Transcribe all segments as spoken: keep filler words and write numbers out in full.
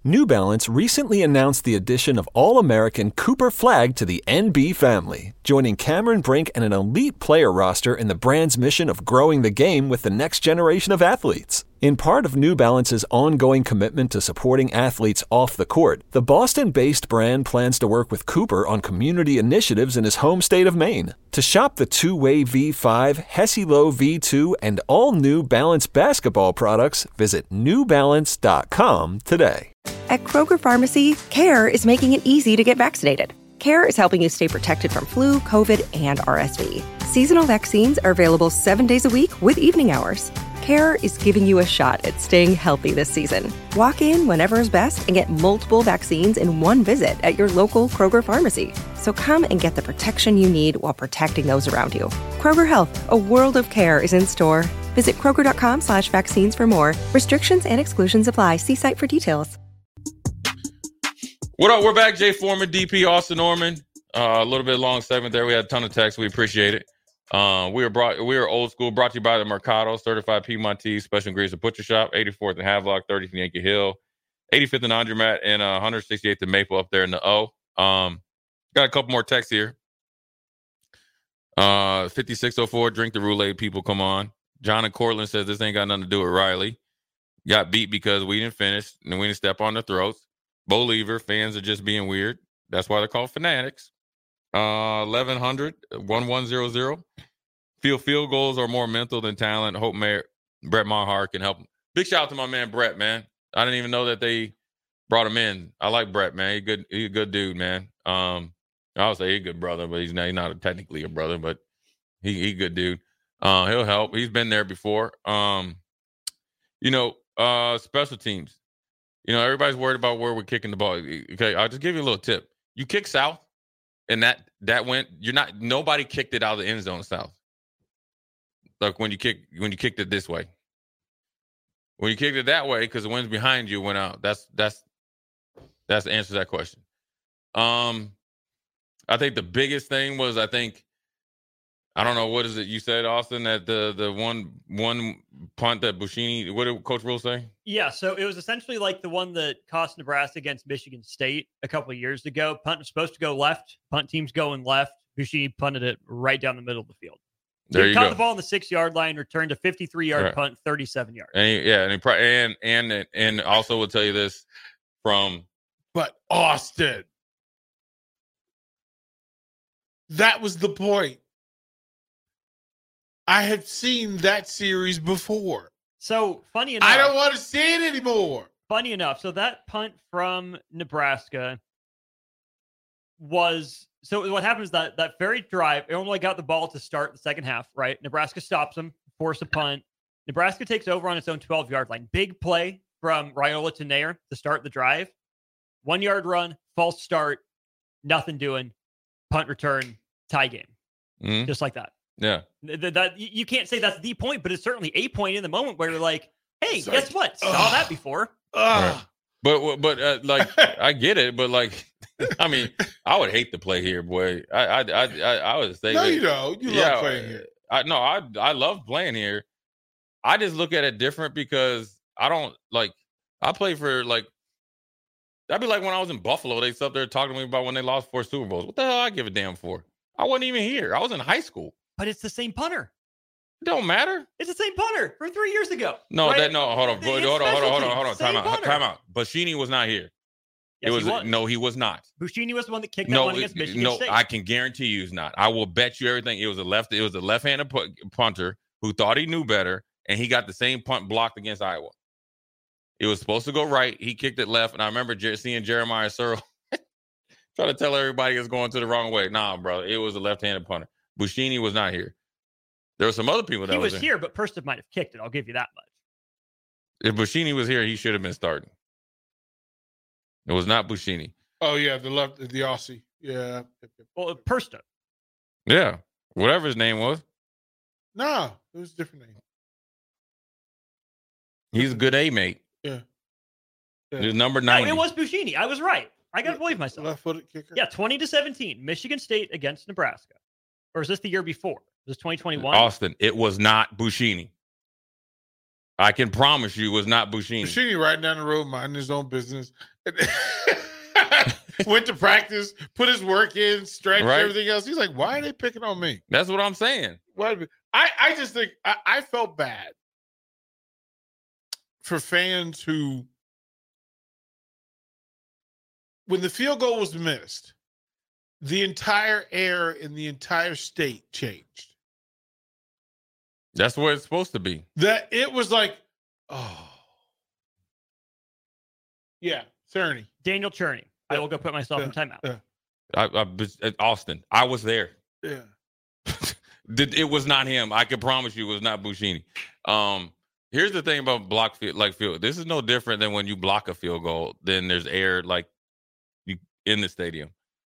New Balance recently announced the addition of All-American Cooper Flag to the N B family, joining Cameron Brink and an elite player roster in the brand's mission of growing the game with the next generation of athletes. In part of New Balance's ongoing commitment to supporting athletes off the court, the Boston-based brand plans to work with Cooper on community initiatives in his home state of Maine. To shop the two-way V five, Hesi-Lo V two, and all New Balance basketball products, visit new balance dot com today. At Kroger Pharmacy, CARE is making it easy to get vaccinated. CARE is helping you stay protected from flu, COVID, and R S V. Seasonal vaccines are available seven days a week with evening hours. CARE is giving you a shot at staying healthy this season. Walk in whenever is best and get multiple vaccines in one visit at your local Kroger Pharmacy. So come and get the protection you need while protecting those around you. Kroger Health, a world of care is in store. Visit kroger.com slash vaccines for more. Restrictions and exclusions apply. See site for details. What up? We're back. Jay Foreman, D P, Austin Norman. Uh, a little bit long segment there. We had a ton of text. We appreciate it. Uh, we are brought. We are old school. Brought to you by the Mercado, certified Piedmontese, special ingredients and butcher shop, eighty-fourth and Havelock, thirtieth and Yankee Hill, eighty-fifth and Andromat, and uh, one hundred sixty-eighth and Maple up there in the O. Um, got a couple more texts here. Uh, fifty-six oh four. Drink the Roulette. People, come on. John and Cortland says this ain't got nothing to do with Riley. Got beat because we didn't finish and we didn't step on their throats. Bo Lever, fans are just being weird. That's why they're called fanatics. Uh, eleven hundred, eleven hundred. Feel field goals are more mental than talent. Hope Mayor, Brett Maher can help. Big shout out to my man Brett, man. I didn't even know that they brought him in. I like Brett, man. He's good. He's a good dude, man. Um, I would say he's a good brother, but he's not, he's not technically a brother, but he he's a good dude. Uh, he'll help. He's been there before. Um, you know, uh, special teams. You know, everybody's worried about where we're kicking the ball. Okay, I'll just give you a little tip. You kick south, and that that went. You're not. Nobody kicked it out of the end zone south. Like when you kick when you kicked it this way. When you kicked it that way, because the ones behind you went out. That's that's that's the answer to that question. Um, I think the biggest thing was I think. I don't know, what is it you said, Austin, that the the one one punt that Buschini, what did Coach Rule say? Yeah, so it was essentially like the one that cost Nebraska against Michigan State a couple of years ago. Punt was supposed to go left. Punt team's going left. Buschini punted it right down the middle of the field. So there he you caught go. the ball on the six-yard line, returned a fifty-three-yard right. punt, thirty-seven yards. And he, yeah, and, he pro- and and and also will tell you this from, but Austin, that was the point. I have seen that series before. So, funny enough. I don't want to see it anymore. Funny enough. So, that punt from Nebraska was... So, what happens is that that very drive, Illinois got the ball to start the second half, right? Nebraska stops them, force a punt. Nebraska takes over on its own twelve-yard line. Big play from Raiola to Nair to start the drive. One-yard run, false start, nothing doing, punt return, tie game. Mm-hmm. Just like that. Yeah. That, that you can't say that's the point, but it's certainly a point in the moment where you're like, hey, it's guess like, what? Saw uh, that before. Uh, right. But, but uh, like, I get it, but like, I mean, I would hate to play here, boy. I, I, I, I, I would say, no, that, you don't. You yeah, love playing here. I no, I, I love playing here. I just look at it different because I don't like. I play for like. That'd be like when I was in Buffalo. They up there talking to me about when they lost four Super Bowls. What the hell I give a damn for? I wasn't even here. I was in high school. But it's the same punter. It don't matter. It's the same punter from three years ago. No, right? that no. Hold on, It's hold on, hold on, hold on, hold on, hold on. same Time out, punter. time out. Buschini was not here. Yes, it was, he was no, he was not. Buschini was the one that kicked that No, one against Michigan no, State. I can guarantee you he's not. I will bet you everything. It was a left. It was a left-handed pu- punter who thought he knew better, and he got the same punt blocked against Iowa. It was supposed to go right. He kicked it left, and I remember Jer- seeing Jeremiah Searle try to tell everybody it's going to the wrong way. Nah, bro, it was a left-handed punter. Buschini was not here. There were some other people that he was, was here, but Persta might have kicked it. I'll give you that much. If Buschini was here, he should have been starting. It was not Buschini. Oh yeah, the left, the Aussie. Yeah. Well, Persta. Yeah, whatever his name was. No, it was a different name. He's a good A mate. Yeah. yeah. He's number No, ninety. it was Buschini. I was right. I got to believe myself. Left-footed kicker. Yeah, twenty to seventeen. Michigan State against Nebraska. Or is this the year before? Is this twenty twenty-one? Austin, it was not Buschini. I can promise you it was not Buschini. Buschini riding down the road, minding his own business, Went to practice, put his work in, stretched Right. everything else. He's like, why are they picking on me? That's what I'm saying. Why? I, I just think I, I felt bad for fans who, when the field goal was missed, the entire air in the entire state changed. That's what it's supposed to be. That it was like, oh, yeah, Cerny. Daniel Cherney. I will go put myself Yeah. in timeout. Yeah. I, I was at Austin. I was there. Yeah. It was not him. I can promise you it was not Buschini. Um, here's the thing about block field, like field. This is no different than when you block a field goal. Then there's air like you in the stadium.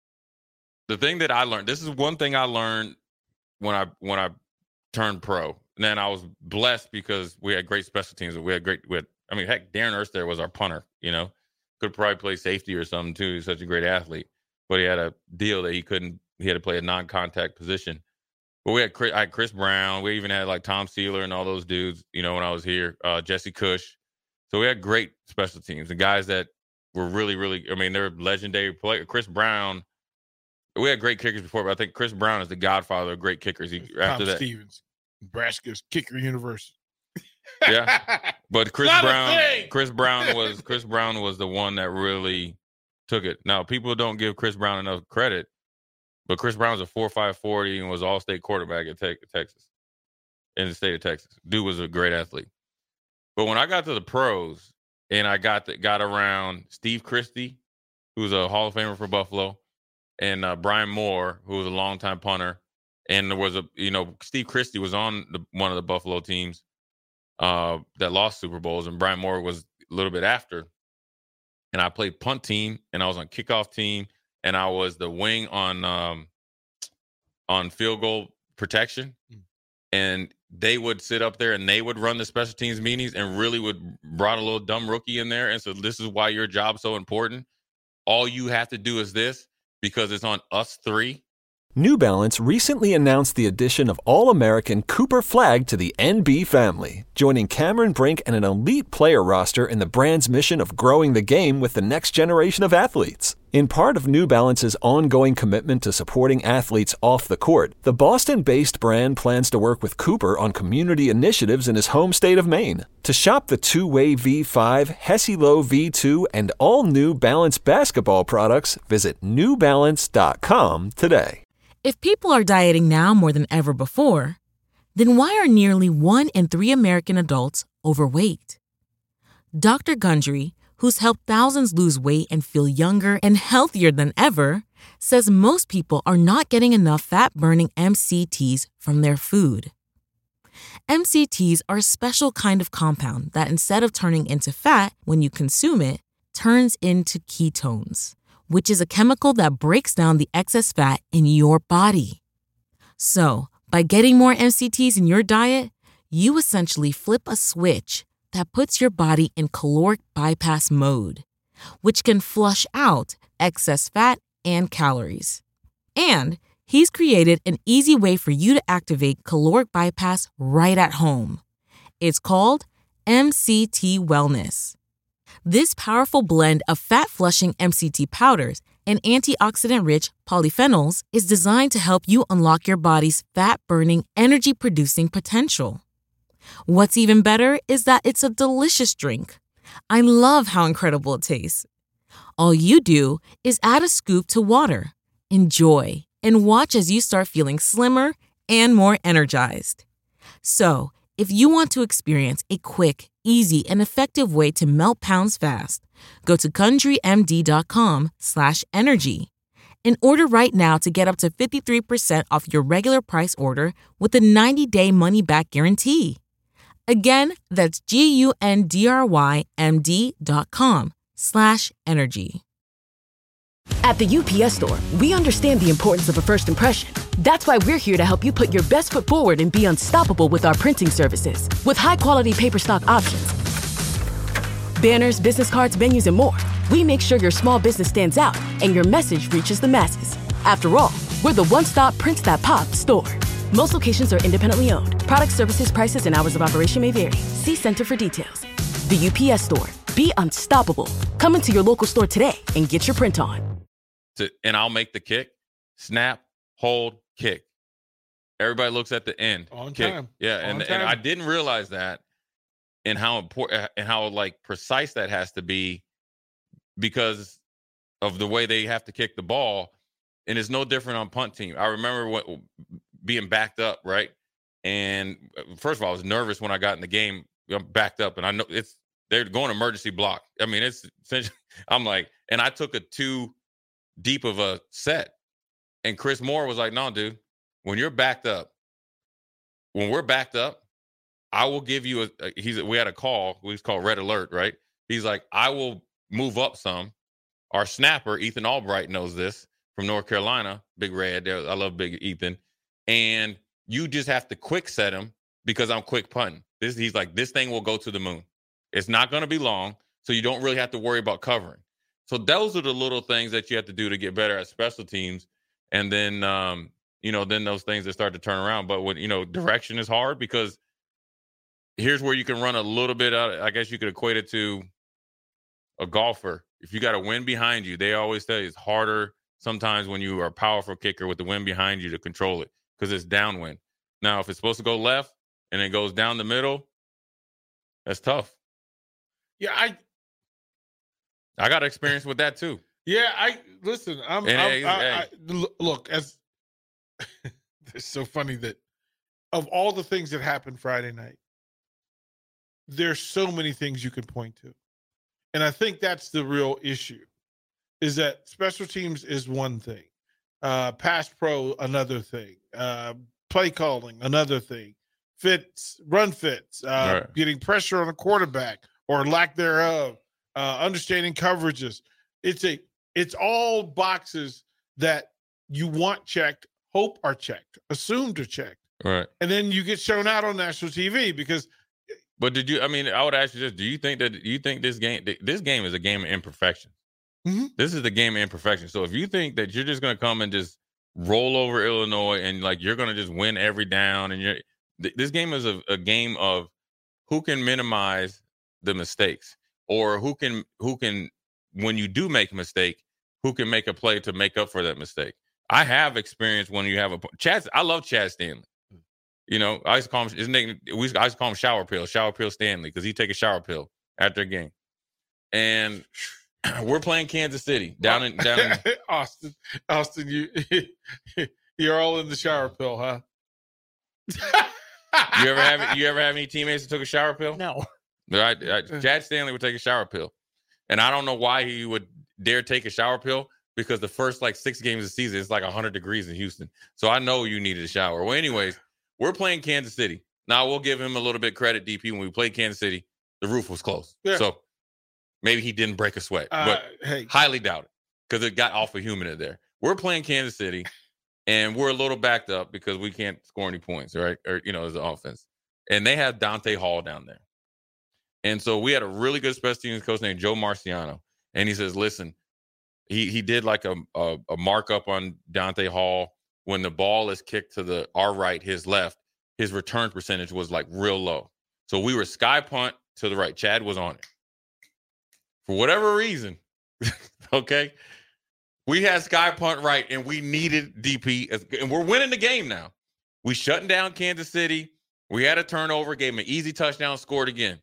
The thing that I learned. This is one thing I learned when I when I turned pro. And then I was blessed because we had great special teams. We had great. We had, I mean, heck, Darren Erst there was our punter. You know, could probably play safety or something too. He's such a great athlete, but he had a deal that he couldn't. He had to play a non-contact position. But we had Chris, I had Chris Brown. We even had like Tom Sealer and all those dudes. You know, when I was here, uh, Jesse Cush. So we had great special teams and guys that were really, really. I mean, they're legendary players. Chris Brown. We had great kickers before, but I think Chris Brown is the godfather of great kickers. He, after Tom that, Stevens, Nebraska's kicker university. Yeah. But Chris Not a Brown, thing. Chris Brown was Chris Brown was the one that really took it. Now people don't give Chris Brown enough credit, but Chris Brown was a four five forty and was all state quarterback at te- Texas, in the state of Texas. Dude was a great athlete. But when I got to the pros and I got the, got around Steve Christie, who was a Hall of Famer for Buffalo, and uh, Brian Moore, who was a longtime punter, and there was a you know Steve Christie was on the, one of the Buffalo teams uh, that lost Super Bowls, and Brian Moore was a little bit after. And I played punt team, and I was on kickoff team, and I was the wing on um, on field goal protection. Mm. And they would sit up there, and they would run the special teams meetings, and really would brought a little dumb rookie in there, and so this is why your job's so important. All you have to do is this, because it's on us three. New Balance recently announced the addition of All-American Cooper Flagg to the N B family, joining Cameron Brink and an elite player roster in the brand's mission of growing the game with the next generation of athletes. In part of New Balance's ongoing commitment to supporting athletes off the court, the Boston-based brand plans to work with Cooper on community initiatives in his home state of Maine. To shop the two-way V five, Hesi-Lo V two, and all New Balance basketball products, visit new balance dot com today. If people are dieting now more than ever before, then why are nearly one in three American adults overweight? Doctor Gundry, who's helped thousands lose weight and feel younger and healthier than ever, says most people are not getting enough fat-burning M C Ts from their food. M C Ts are a special kind of compound that, instead of turning into fat when you consume it, turns into ketones, which is a chemical that breaks down the excess fat in your body. So, by getting more M C Ts in your diet, you essentially flip a switch that puts your body in caloric bypass mode, which can flush out excess fat and calories. And he's created an easy way for you to activate caloric bypass right at home. It's called M C T Wellness. This powerful blend of fat-flushing M C T powders and antioxidant-rich polyphenols is designed to help you unlock your body's fat-burning, energy-producing potential. What's even better is that it's a delicious drink. I love how incredible it tastes. All you do is add a scoop to water, enjoy, and watch as you start feeling slimmer and more energized. So, if you want to experience a quick, easy, and effective way to melt pounds fast, go to CountryMD.com slash energy and order right now to get up to fifty-three percent off your regular price order with a ninety-day money-back guarantee. Again, that's G-U-N-D-R-Y-M-D dot com slash energy. At the U P S Store, we understand the importance of a first impression. That's why we're here to help you put your best foot forward and be unstoppable with our printing services. With high-quality paper stock options, banners, business cards, menus, and more, we make sure your small business stands out and your message reaches the masses. After all, we're the one-stop prints that pop store. Most locations are independently owned. Product, services, prices, and hours of operation may vary. See Center for details. The U P S Store. Be unstoppable. Come into your local store today and get your print on. To, and I'll make the kick, snap, hold, kick. Everybody looks at the end. On kick. time. Yeah, On and, time. and I didn't realize that and how important and how like precise that has to be because of the way they have to kick the ball. And it's no different on punt team. I remember what being backed up, right? And first of all, I was nervous when I got in the game. I'm backed up, and I know it's they're going emergency block. I mean, it's essentially, I'm like, and I took a two deep of a set, and Chris Moore was like, "No, dude, when you're backed up, when we're backed up, I will give you a." a he's we had a call. We was called red alert, right? He's like, "I will move up some." Our snapper Ethan Albright knows this from North Carolina, Big Red. I love Big Ethan, and you just have to quick set him because I'm quick punting. This he's like, this thing will go to the moon. It's not going to be long, so you don't really have to worry about covering. So those are the little things that you have to do to get better at special teams, and then um, you know, then those things that start to turn around. But when you know, direction is hard because here's where you can run a little bit out. I guess you could equate it to a golfer. If you got a wind behind you, they always tell you it's harder sometimes when you are a powerful kicker with the wind behind you to control it because it's downwind. Now, if it's supposed to go left and it goes down the middle, that's tough. Yeah, I I got experience with that too. Yeah, I listen. I'm, And, I'm hey, I, hey. I, look as it's so funny that of all the things that happened Friday night, there's so many things you can point to, and I think that's the real issue. Is that special teams is one thing, uh, pass pro another thing, uh, play calling another thing, fits, run fits, uh, Right. getting pressure on a quarterback or lack thereof, uh, understanding coverages. It's a it's all boxes that you want checked, hope are checked, assumed are checked, Right. and then you get shown out on national T V because But did you? I mean, I would ask you this: do you think that do you think this game? This game is a game of imperfection. Mhm. This is the game of imperfection. So if you think that you're just going to come and just roll over Illinois and like you're going to just win every down, and you're th- this game is a, a game of who can minimize the mistakes, or who can who can when you do make a mistake, who can make a play to make up for that mistake. I have experience when you have a Chad. I love Chad Stanley. You know, I used to call him his name. We used, I used to call him Shower Pill, Shower Pill Stanley, because he take a shower pill after a game. And we're playing Kansas City down in down in Austin. Austin, you you're all in the shower pill, huh? You ever have you ever have any teammates that took a shower pill? No. Right, right. Chad Stanley would take a shower pill, and I don't know why he would dare take a shower pill because the first like six games of the season it's like one hundred degrees in Houston. So I know you needed a shower. Well, anyways, we're playing Kansas City. Now we'll give him a little bit credit, D P. When we played Kansas City, the roof was closed, Yeah. so maybe he didn't break a sweat, Uh, but hey, highly doubt it because it got awful humid in there. We're playing Kansas City, and we're a little backed up because we can't score any points, right? Or you know, as an offense, and they have Dante Hall down there. And so we had a really good special teams coach named Joe Marciano. And he says, listen, he he did like a, a, a markup on Dante Hall. When the ball is kicked to the our right, his left, his return percentage was like real low. So we were sky punt to the right. Chad was on it. For whatever reason, okay, we had sky punt right, and we needed D P. As, and we're winning the game now. We shutting down Kansas City. We had a turnover, gave him an easy touchdown, scored again.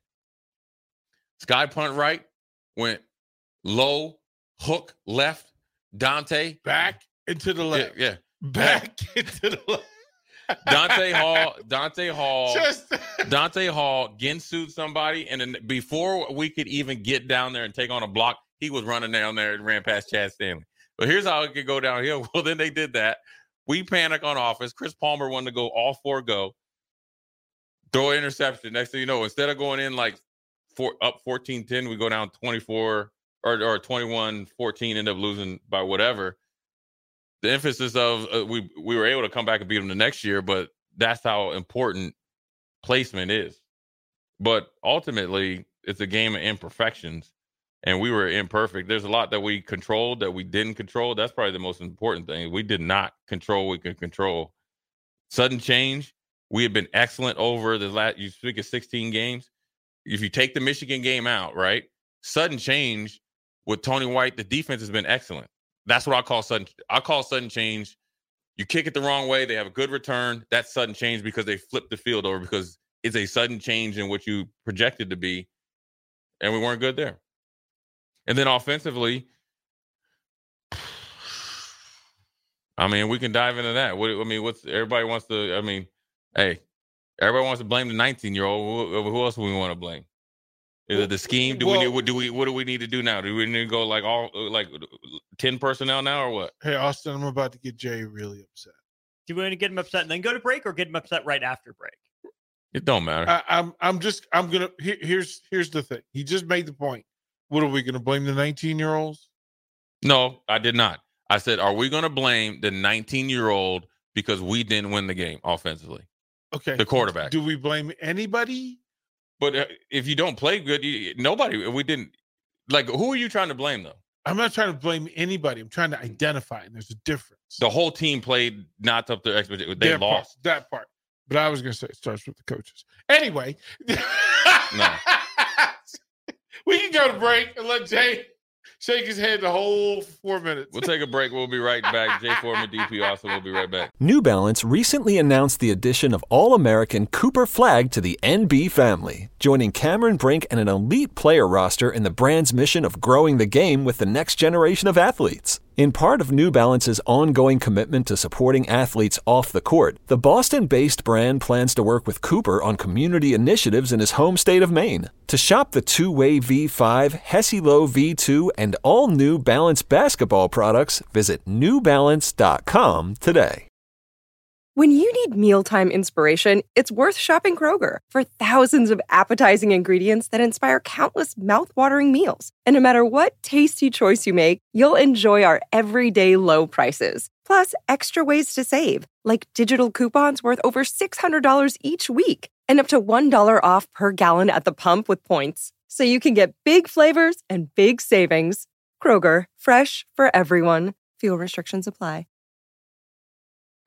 Sky punt right, went low, hook left, Dante. back into the Yeah, left. yeah. Back into the left. Dante Hall, Dante Hall, Just Dante Hall Ginsued somebody, and then before we could even get down there and take on a block, he was running down there and ran past Chad Stanley. But here's how it could go downhill. Well, then they did that. We panic on offense. Chris Palmer wanted to go all four go, throw an interception. Next thing you know, instead of going in like four, up fourteen ten, we go down twenty-four or, or twenty-one fourteen, end up losing by whatever. The emphasis of uh, we we were able to come back and beat them the next year, but that's how important placement is. But ultimately, it's a game of imperfections, and we were imperfect. There's a lot that we controlled that we didn't control. That's probably the most important thing. We did not control what we could control. Sudden change. We had been excellent over the last. You speak of sixteen games. If you take the Michigan game out, right? sudden change with Tony White, the defense has been excellent. That's what I call sudden. I call sudden change. You kick it the wrong way, they have a good return. That's sudden change because they flipped the field over because it's a sudden change in what you projected to be, and we weren't good there. And then offensively, I mean, we can dive into that. What I mean, what's everybody wants to? I mean, hey, everybody wants to blame the nineteen-year-old. Who, who else do we want to blame? Is it the scheme? Do well, we need? What do we? What do we need to do now? Do we need to go like all like ten personnel now, or what? Hey, Austin, I'm about to get Jay really upset. Do we want to get him upset and then go to break, or get him upset right after break? It don't matter. I, I'm. I'm just. I'm gonna. Here, here's. Here's the thing. He just made the point. What are we going to blame the nineteen-year-olds? No, I did not. I said, are we going to blame the nineteen-year-old because we didn't win the game offensively? Okay. The quarterback. Do we blame anybody? But uh, if you don't play good, you, nobody, we didn't. Like, who are you trying to blame, though? I'm not trying to blame anybody. I'm trying to identify, and there's a difference. The whole team played not up to expectations. They that lost. Part, that part. But I was going to say it starts with the coaches. Anyway. No. We can go to break and let Jay shake his head the whole four minutes. We'll take a break. We'll be right back. Jay Foreman, D P Austin. We'll be right back. New Balance recently announced the addition of All-American Cooper Flag to the N B family, joining Cameron Brink and an elite player roster in the brand's mission of growing the game with the next generation of athletes. In part of New Balance's ongoing commitment to supporting athletes off the court, the Boston-based brand plans to work with Cooper on community initiatives in his home state of Maine. To shop the two-way V five, Hesi-Lo V two, and all New Balance basketball products, visit new balance dot com today. When you need mealtime inspiration, it's worth shopping Kroger for thousands of appetizing ingredients that inspire countless mouthwatering meals. And no matter what tasty choice you make, you'll enjoy our everyday low prices. Plus, extra ways to save, like digital coupons worth over six hundred dollars each week and up to one dollar off per gallon at the pump with points. So you can get big flavors and big savings. Kroger, fresh for everyone. Fuel restrictions apply.